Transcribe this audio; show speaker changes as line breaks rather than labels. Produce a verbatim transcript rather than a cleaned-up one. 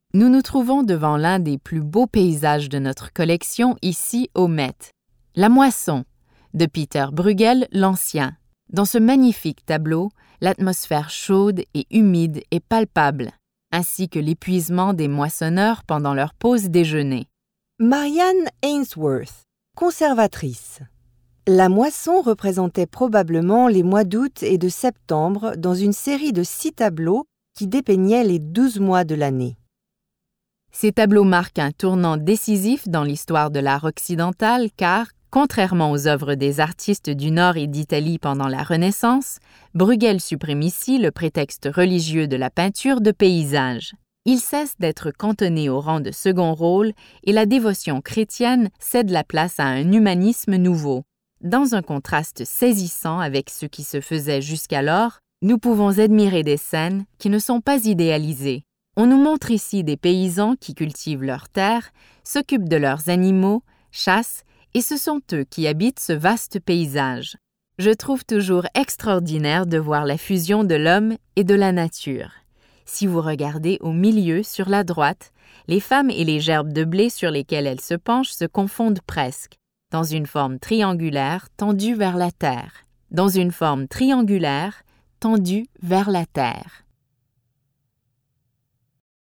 Nous nous trouvons devant l'un des plus beaux paysages de notre collection ici au Met. La moisson, de Peter Bruegel l'Ancien. Dans ce magnifique tableau, l'atmosphère chaude et humide est palpable, ainsi que l'épuisement des moissonneurs pendant leur pause déjeuner.
Marianne Ainsworth, conservatrice. La moisson représentait probablement les mois d'août et de septembre dans une série de six tableaux qui dépeignaient les douze mois de l'année.
Ces tableaux marquent un tournant décisif dans l'histoire de l'art occidental car, contrairement aux œuvres des artistes du Nord et d'Italie pendant la Renaissance, Bruegel supprime ici le prétexte religieux de la peinture de paysage. Il cesse d'être cantonné au rang de second rôle et la dévotion chrétienne cède la place à un humanisme nouveau. Dans un contraste saisissant avec ce qui se faisait jusqu'alors, nous pouvons admirer des scènes qui ne sont pas idéalisées. On nous montre ici des paysans qui cultivent leurs terres, s'occupent de leurs animaux, chassent, et ce sont eux qui habitent ce vaste paysage. Je trouve toujours extraordinaire de voir la fusion de l'homme et de la nature. Si vous regardez au milieu, sur la droite, les femmes et les gerbes de blé sur lesquelles elles se penchent se confondent presque, dans une forme triangulaire tendue vers la terre, dans une forme triangulaire tendue vers la terre.